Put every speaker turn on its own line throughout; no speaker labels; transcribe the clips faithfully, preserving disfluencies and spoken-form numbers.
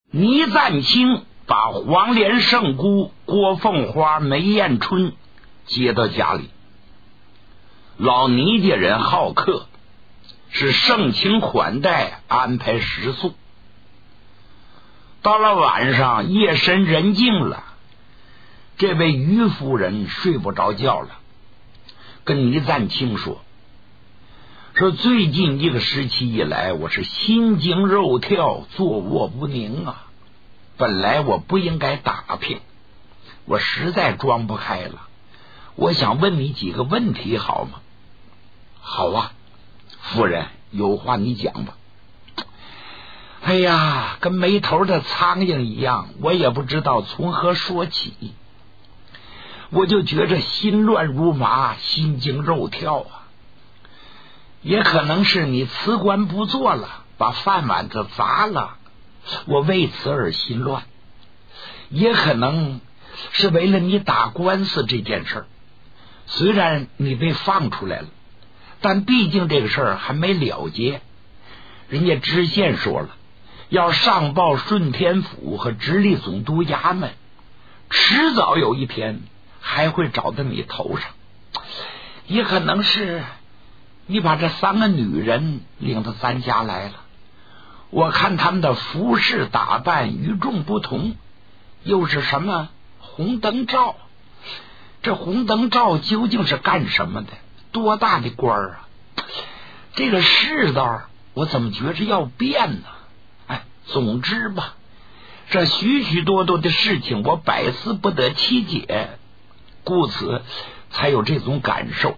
倪赞卿把黄连圣姑郭凤花、梅艳春接到家里。老倪家人好客，是盛情款待，安排食宿。到了晚上，夜深人静了，这位于夫人睡不着觉了，跟倪赞卿说说最近一个时期以来，我是心惊肉跳，坐卧不宁啊。本来我不应该打拼，我实在装不开了。我想问你几个问题好吗？好啊，夫人，有话你讲吧。哎呀，跟没头的苍蝇一样，我也不知道从何说起。我就觉着心乱如麻，心惊肉跳啊。也可能是你辞官不做了，把饭碗子砸了，我为此而心乱。也可能是为了你打官司这件事儿，虽然你被放出来了，但毕竟这个事儿还没了结。人家知县说了，要上报顺天府和直隶总督衙门，迟早有一天还会找到你头上。也可能是你把这三个女人领到咱家来了，我看他们的服饰打扮与众不同，又是什么红灯照？这红灯照究竟是干什么的？多大的官儿啊？这个世道我怎么觉着要变呢？哎，总之吧，这许许多多的事情我百思不得其解，故此才有这种感受。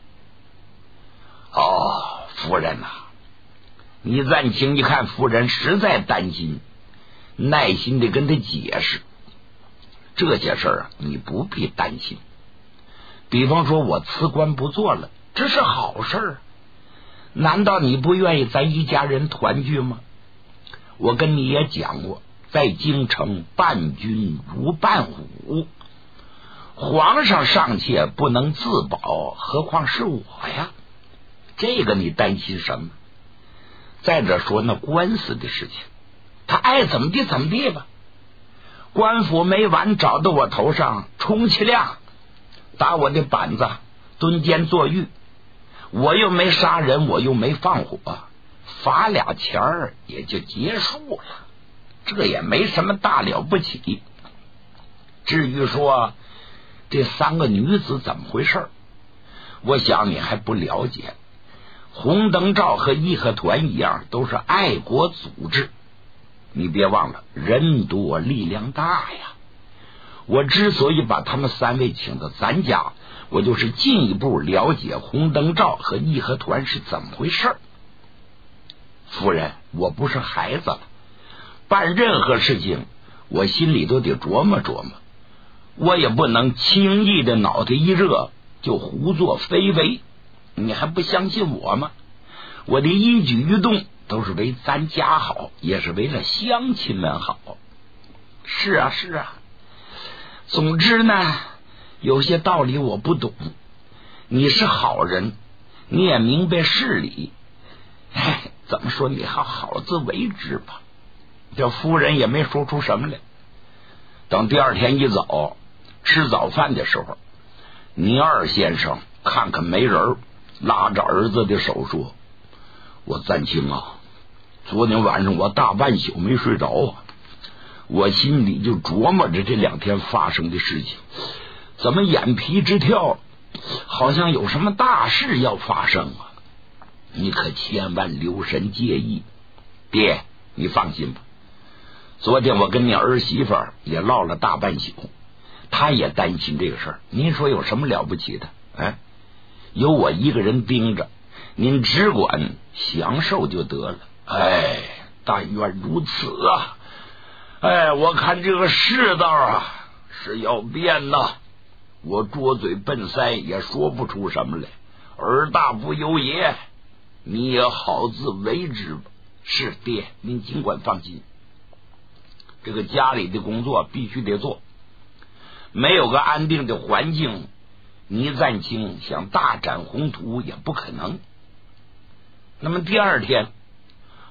哦，夫人呐、啊，倪赞卿一看夫人实在担心，耐心的跟他解释，这些事儿啊，你不必担心。比方说我辞官不做了，这是好事儿，难道你不愿意咱一家人团聚吗？我跟你也讲过，在京城伴君如伴虎，皇上尚且不能自保，何况是我呀？这个你担心什么？再者说那官司的事情，他爱怎么地怎么地吧。官府没完找到我头上，充其量打我的板子，蹲监坐狱，我又没杀人，我又没放火，罚俩钱儿也就结束了，这也没什么大了不起。至于说这三个女子怎么回事，我想你还不了解。红灯照和义和团一样，都是爱国组织，你别忘了人多力量大呀。我之所以把他们三位请到咱家，我就是进一步了解红灯照和义和团是怎么回事。夫人，我不是孩子了，办任何事情我心里都得琢磨琢磨，我也不能轻易的脑袋一热就胡作非为。你还不相信我吗？我的一举一动都是为咱家好，也是为了乡亲们好。是啊是啊，总之呢，有些道理我不懂，你是好人，你也明白事理，哎，怎么说你好好自为之吧。这夫人也没说出什么来。等第二天一早吃早饭的时候，倪二先生看看没人，拉着儿子的手说，我赞卿啊，昨天晚上我大半宿没睡着啊，我心里就琢磨着这两天发生的事情，怎么眼皮直跳，好像有什么大事要发生啊！你可千万留神介意。爹，你放心吧，昨天我跟你儿媳妇也唠了大半宿，她也担心这个事儿。您说有什么了不起的？哎，有我一个人盯着，您只管享受就得了。哎，但愿如此啊！哎，我看这个世道啊是要变呐，我拙嘴笨腮也说不出什么来，儿大不由爷，你也好自为之吧。是爹，您尽管放心，这个家里的工作必须得做，没有个安定的环境，倪赞卿想大展宏图也不可能。那么第二天，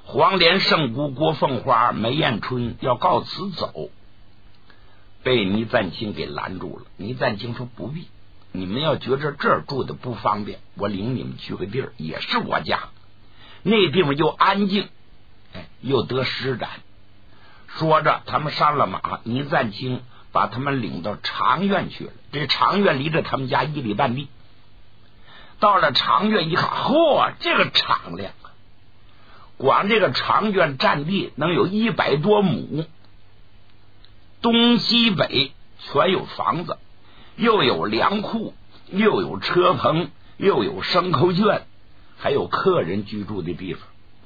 黄连、圣姑、郭凤花、梅艳春要告辞走，被倪赞清给拦住了。倪赞清说不必，你们要觉着这儿住的不方便，我领你们去个地儿，也是我家，那地方又安静，哎，又得施展。说着他们上了马，倪赞清把他们领到长院去了。这长院离着他们家一里半地。到了长院一看，嚯，这个敞亮啊！光这个长院占地能有一百多亩，东西北全有房子，又有粮库，又有车棚，又有牲口圈，还有客人居住的地方。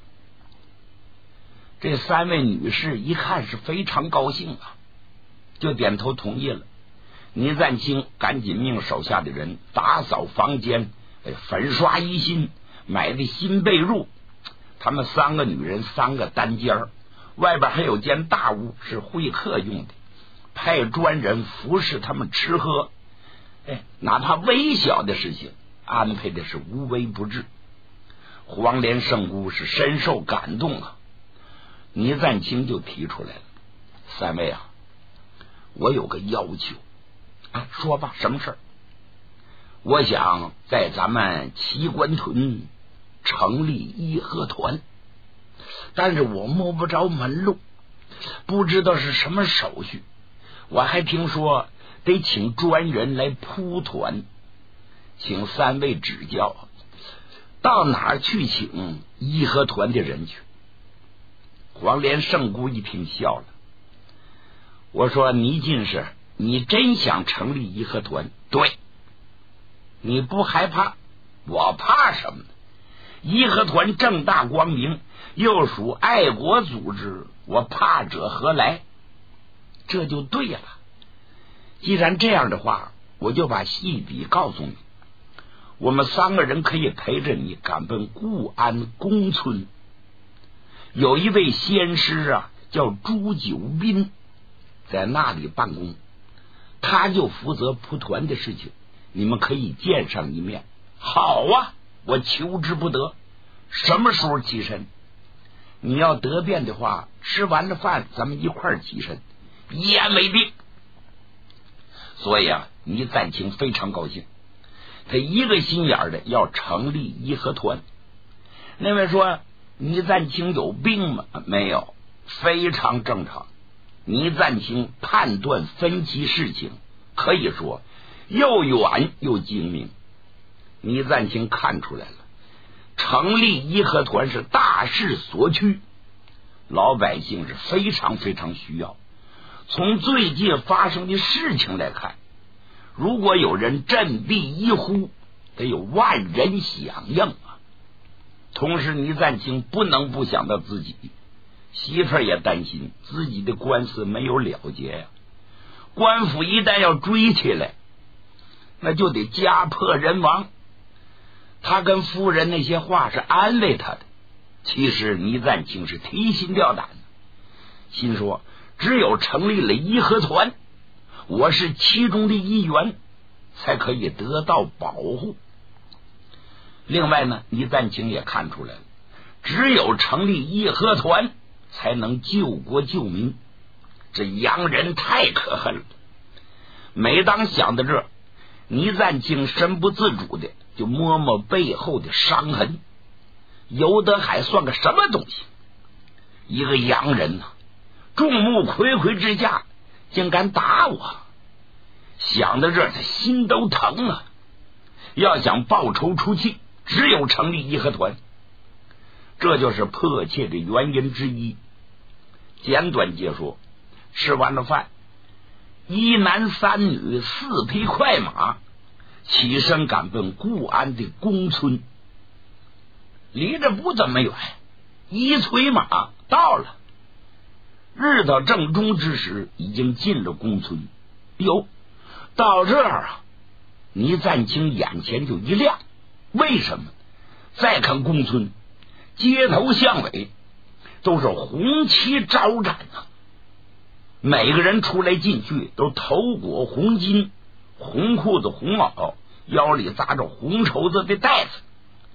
这三位女士一看是非常高兴啊，就点头同意了。倪赞清赶紧命手下的人打扫房间，粉刷衣新，买的新被褥。他们三个女人三个单间，外边还有间大屋是会客用的，派专人服侍他们吃喝。哎，哪怕微小的事情安排的是无微不至。黄连圣姑是深受感动啊。倪赞清就提出来了，三位啊，我有个要求啊，说吧，什么事儿？我想在咱们齐官屯成立义和团，但是我摸不着门路，不知道是什么手续。我还听说得请专人来铺团，请三位指教，到哪儿去请义和团的人去？黄连圣姑一听笑了，我说倪进士，你真想成立义和团？对，你不害怕，我怕什么呢？义和团正大光明，又属爱国组织，我怕者何来？这就对了。既然这样的话，我就把细底告诉你。我们三个人可以陪着你赶奔固安公村，有一位仙师啊，叫朱九斌，在那里办公，他就负责铺团的事情，你们可以见上一面。好啊，我求之不得。什么时候起身？你要得便的话，吃完了饭咱们一块儿起身。一言为定。所以啊，倪赞清非常高兴，他一个心眼的要成立义和团。那位说倪赞清有病吗？没有，非常正常。倪赞清判断分析事情可以说又远又精明。倪赞清看出来了，成立义和团是大势所趋，老百姓是非常非常需要。从最近发生的事情来看，如果有人振臂一呼，得有万人响应啊。同时倪赞清不能不想到自己媳妇儿也担心自己的官司没有了结呀、啊，官府一旦要追起来，那就得家破人亡。他跟夫人那些话是安慰他的，其实倪赞清是提心吊胆的，心说只有成立了义和团，我是其中的一员，才可以得到保护。另外呢，倪赞清也看出来了，只有成立义和团才能救国救民，这洋人太可恨了。每当想到这，倪赞清神不自主的就摸摸背后的伤痕。尤德海算个什么东西？一个洋人呐、啊，众目睽睽之下竟敢打我，想到这他心都疼啊！要想报仇出气，只有成立义和团，这就是迫切的原因之一。简短结说，吃完了饭，一男三女四匹快马起身赶奔固安的公村，离着不怎么远，一催马到了。日到正中之时，已经进了公村。哟，到这儿啊，倪赞清眼前就一亮。为什么？再看公村，街头巷尾都是红旗招展啊，每个人出来进去都头裹红巾，红裤子红袄，腰里扎着红绸子的带子。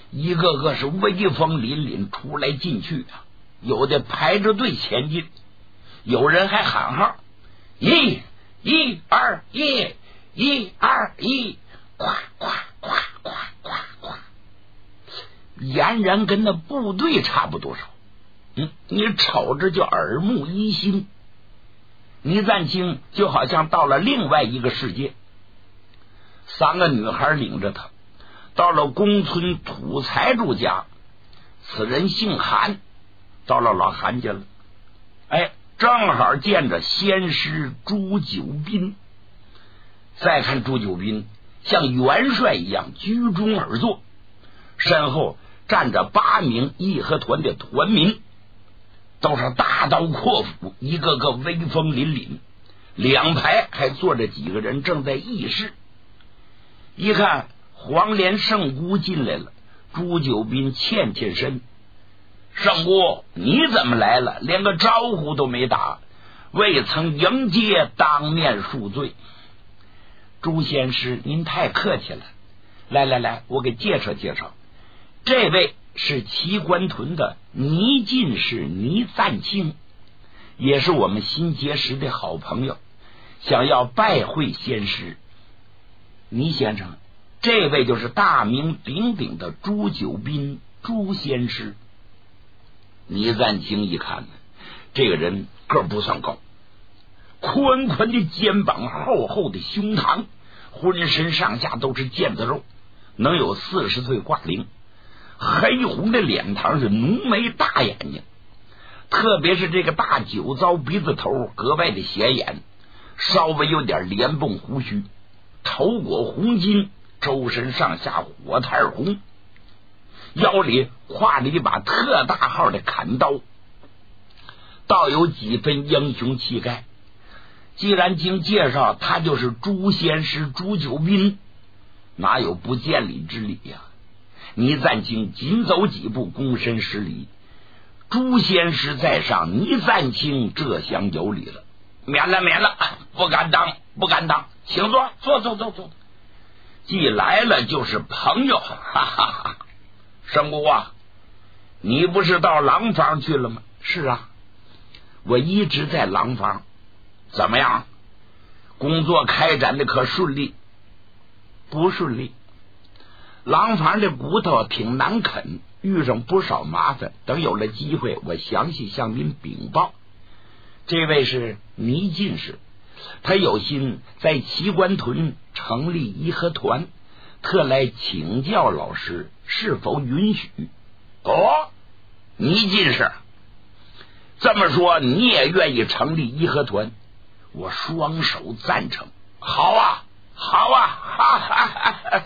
一个个是威风凛凛，出来进去啊，有的排着队前进，有人还喊号，一一二一，一二一，呱呱呱呱呱呱，俨然跟那部队差不多少。嗯，你瞅着就耳目一新。倪赞清就好像到了另外一个世界。三个女孩领着他到了公村土财主家，此人姓韩，到了老韩家了。哎，正好见着先师朱九斌。再看朱九斌像元帅一样居中而坐，身后站着八名义和团的团民，都是大刀阔斧，一个个威风凛凛。两排还坐着几个人正在议事。一看黄连圣姑进来了，朱九斌欠欠身，圣姑你怎么来了？连个招呼都没打，未曾迎接，当面恕罪。朱先师您太客气了，来来来，我给介绍介绍，这位是齐官屯的倪进士倪赞清，也是我们新结识的好朋友，想要拜会先师。倪先生，这位就是大名鼎鼎的朱九斌朱先师。倪赞清一看，这个人个不算高，宽宽的肩膀，厚厚的胸膛，浑身上下都是腱子肉，能有四十岁挂龄，黑红的脸膛是浓眉大眼睛，特别是这个大酒糟鼻子头格外的显眼，稍微有点连蹦胡须，头裹红巾，周身上下火炭红，腰里挎着一把特大号的砍刀，倒有几分英雄气概。既然经介绍他就是朱先师朱九斌，哪有不见礼之理呀、啊？倪赞清紧走几步，躬身施礼。朱先师在上，倪赞清这厢有礼了。免了免了，不敢当不敢当，请坐坐坐坐坐。既来了就是朋友，哈哈哈。圣姑啊，你不是到廊坊去了吗？是啊，我一直在廊坊。怎么样？工作开展的可顺利？不顺利。廊坊的骨头挺难啃，遇上不少麻烦，等有了机会我详细向您禀报。这位是倪进士，他有心在齐官屯成立义和团，特来请教老师是否允许。哦，倪进士，这么说你也愿意成立义和团？我双手赞成。好啊好啊，哈哈哈哈，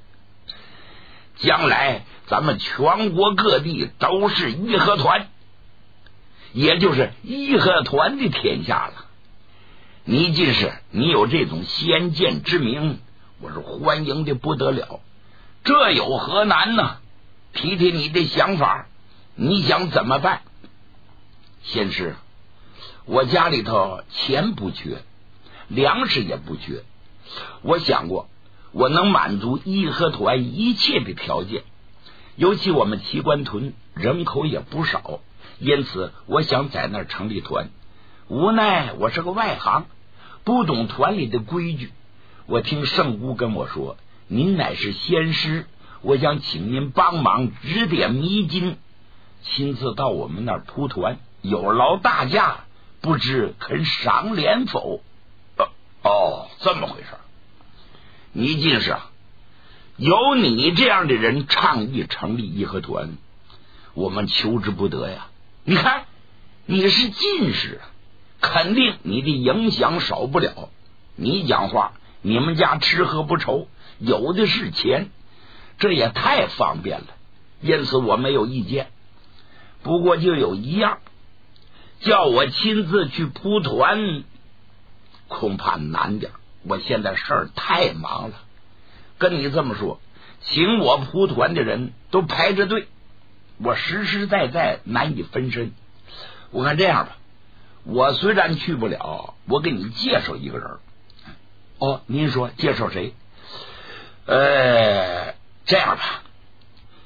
将来咱们全国各地都是义和团，也就是义和团的天下了。倪进士，你有这种先见之明，我是欢迎的不得了，这有何难呢？提提你的想法，你想怎么办？先师，我家里头钱不缺，粮食也不缺，我想过我能满足义和团一切的条件，尤其我们齐官屯人口也不少，因此我想在那儿成立团。无奈我是个外行，不懂团里的规矩。我听圣姑跟我说，您乃是先师，我想请您帮忙指点迷津，亲自到我们那儿铺团，有劳大驾，不知肯赏脸否？呃、哦，这么回事。倪进士啊，有你这样的人倡议成立义和团，我们求之不得呀。你看你是进士，肯定你的影响少不了。你讲话，你们家吃喝不愁，有的是钱，这也太方便了，因此我没有意见。不过就有一样，叫我亲自去铺团恐怕难点，我现在事儿太忙了。跟你这么说，请我铺团的人都排着队，我实实在在难以分身。我看这样吧，我虽然去不了，我给你介绍一个人。哦，您说介绍谁？呃，这样吧，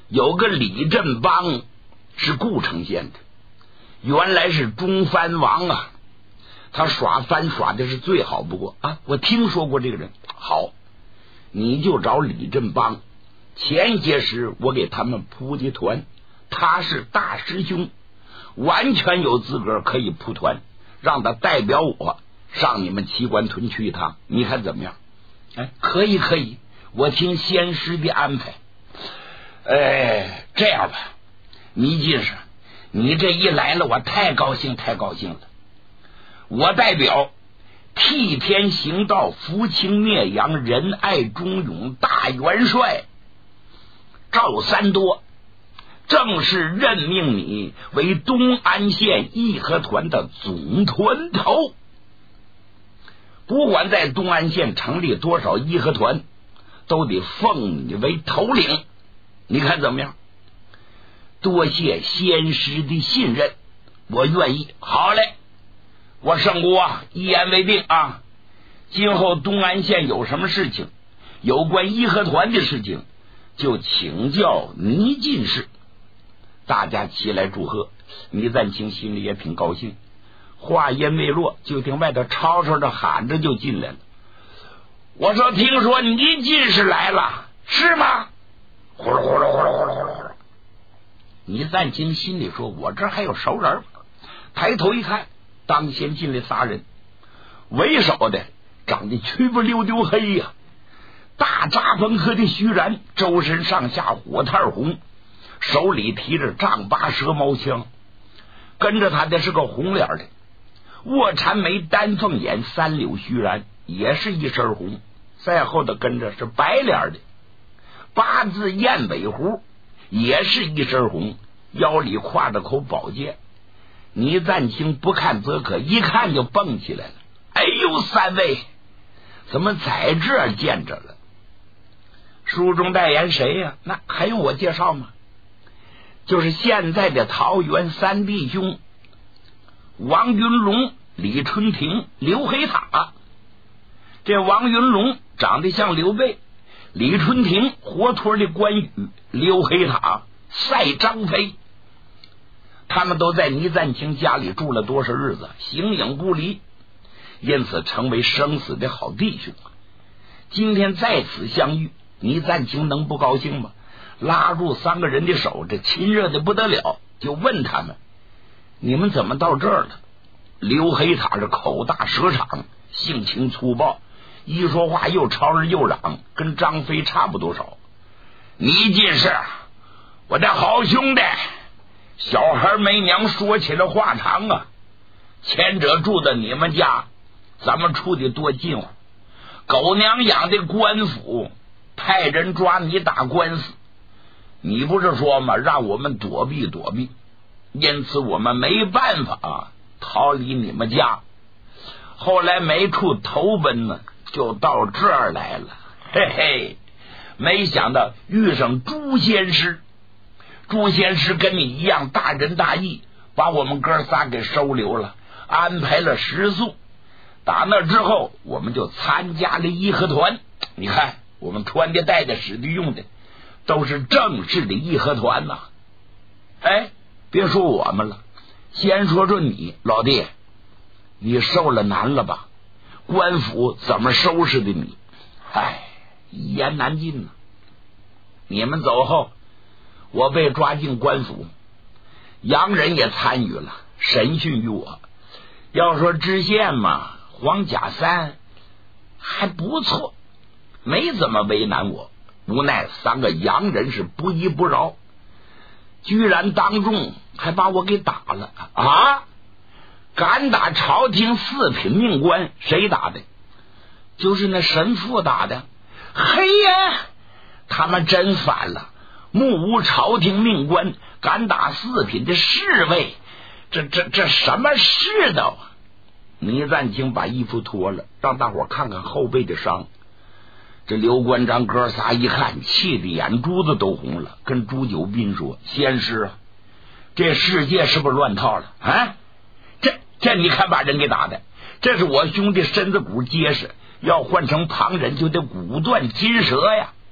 有个李振邦是故城县的，原来是中藩王啊，他耍藩耍的是最好不过啊，我听说过这个人。好，你就找李振邦，前些时我给他们铺的团，他是大师兄，完全有资格可以铺团，让他代表我上你们齐官屯去一趟，你看怎么样？哎，可以可以，我听先师的安排。哎，这样吧，倪进士，你这一来了，我太高兴太高兴了。我代表替天行道、扶清灭洋、仁爱忠勇大元帅赵三多，正式任命你为东安县义和团的总团头。不管在东安县成立多少义和团，都得奉你为头领，你看怎么样？多谢先师的信任，我愿意。好嘞，我圣姑啊，一言为定啊！今后东安县有什么事情，有关义和团的事情，就请教倪进士。大家齐来祝贺，倪赞清心里也挺高兴。话音未落，就听外头吵吵着喊着就进来了。我说听说倪进士来了，是吗？呼噜呼噜呼噜呼噜呼噜呼噜。倪赞清心里说，我这还有熟人。抬头一看，当先进来仨人，为首的长得曲不溜丢黑呀、啊，大扎风喝的须髯，周身上下火炭红，手里提着丈八蛇矛枪。跟着他的是个红脸的，卧蚕眉丹凤眼，三绺须髯，也是一身红。再后的跟着是白脸的，八字燕尾胡，也是一身红，腰里挎着口宝剑。倪赞清不看则可，一看就蹦起来了。哎呦，三位怎么在这儿见着了？书中代言谁呀、啊？那还用我介绍吗？就是现在的桃园三弟兄王云龙、李春亭、刘黑塔。这王云龙长得像刘备，李春亭活脱的关羽，刘黑塔赛张飞。他们都在倪赞清家里住了多少日子，形影不离，因此成为生死的好弟兄。今天在此相遇，倪赞清能不高兴吗？拉住三个人的手，这亲热的不得了，就问他们：你们怎么到这儿了？刘黑塔是口大舌长，性情粗暴，一说话又吵着又嚷，跟张飞差不多少。倪进士，我的好兄弟，小孩没娘，说起了话长啊。前者住的你们家，咱们处的多近乎。狗娘养的官府派人抓你打官司，你不是说吗？让我们躲避躲避，因此我们没办法、啊、逃离你们家。后来没处投奔呢，就到这儿来了。嘿嘿，没想到遇上朱仙师。朱仙师跟你一样大仁大义，把我们哥仨给收留了，安排了食宿。打那之后，我们就参加了义和团。你看，我们穿的、戴的、使的、用的，都是正式的义和团呐。哎，别说我们了，先说说你，老弟，你受了难了吧？官府怎么收拾的你？哎，一言难尽呐。你们走后，我被抓进官府，洋人也参与了审讯于我。要说知县嘛，黄甲三还不错，没怎么为难我。无奈三个洋人是不依不饶，居然当众还把我给打了啊！敢打朝廷四品命官，谁打的？就是那神父打的。嘿呀，他们真反了！目无朝廷命官，敢打四品的侍卫，这这这什么世道啊！倪赞清把衣服脱了，让大伙看看后背的伤。这刘关张哥仨一看，气得眼珠子都红了，跟朱九斌说：先师啊，这世界是不是乱套了啊？这这你看把人给打的，这是我兄弟身子骨结实，要换成旁人就得骨断筋折呀！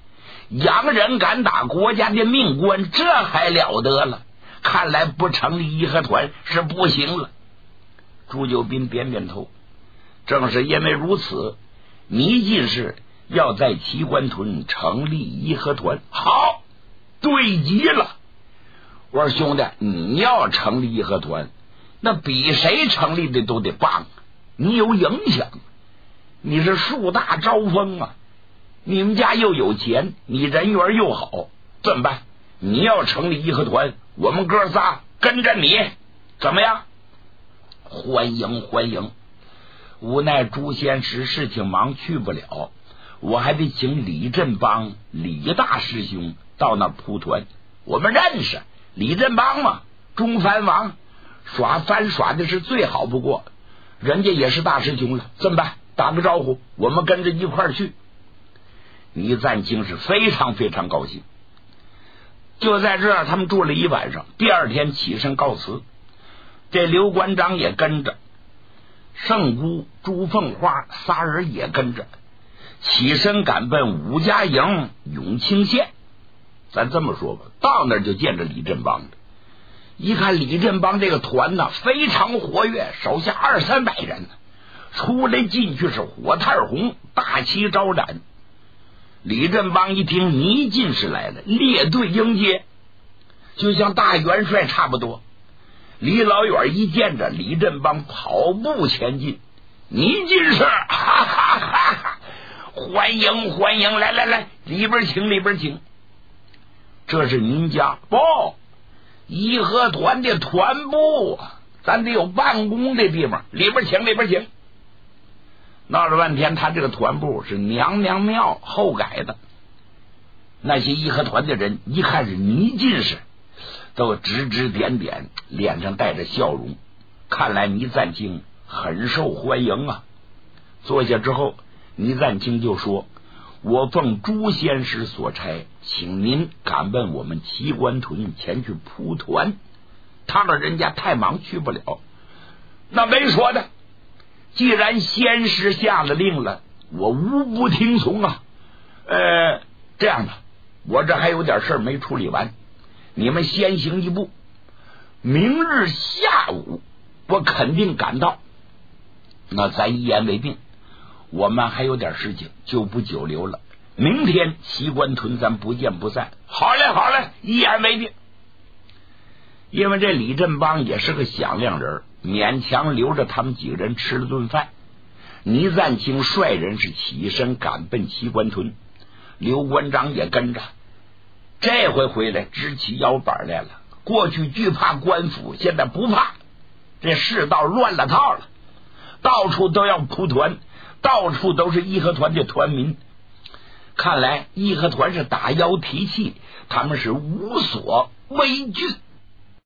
洋人敢打国家的命官，这还了得了？看来不成立义和团是不行了。朱九斌点点头，正是因为如此，倪进士要在齐官屯成立义和团。好，对极了。我说兄弟，你要成立义和团，那比谁成立的都得棒，你有影响，你是树大招风啊，你们家又有钱，你人缘又好，怎么办？你要成立义和团，我们哥仨跟着你，怎么样？欢迎欢迎。无奈朱仙师事情忙去不了，我还得请李振邦李大师兄到那铺团。我们认识李振邦嘛，中藩王，耍番耍的是最好不过，人家也是大师兄了，怎么办？打个招呼，我们跟着一块儿去。倪赞清是非常非常高兴。就在这儿他们住了一晚上，第二天起身告辞。这刘关张也跟着，圣姑朱凤花仨人也跟着，起身赶奔武家营永清县。咱这么说吧，到那儿就见着李振邦了。一看李振邦这个团呢非常活跃，手下二三百人呢，出来进去是火炭红，大旗招展。李振邦一听倪进士来了，列队迎接，就像大元帅差不多。李老远一见着李振邦，跑步前进。倪进士，哈哈哈哈，欢迎欢迎，来来来，里边请里边请。这是您家不？义和团的团部，咱得有办公的地方，里边请里边请。闹了半天，他这个团部是娘娘庙后改的。那些义和团的人一看是倪进士，都指指点点，脸上带着笑容。看来倪赞清很受欢迎啊。坐下之后，倪赞清就说：我奉朱仙师所差，请您赶奔我们齐官屯前去铺团。他老人家太忙去不了。那没说的，既然仙师下了令了，我无不听从啊。呃，这样的，我这还有点事儿没处理完，你们先行一步，明日下午我肯定赶到。那咱一言为定，我们还有点事情，就不久留了。明天齐官屯咱不见不散。好嘞好嘞，一言为定。因为这李振邦也是个响亮人，勉强留着他们几个人吃了顿饭。倪赞清率人是起身赶奔齐官屯，刘关张也跟着。这回回来支起腰板来了，过去惧怕官府，现在不怕。这世道乱了套了，到处都要铺团，到处都是义和团的团民。看来义和团是打腰提气，他们是无所畏惧。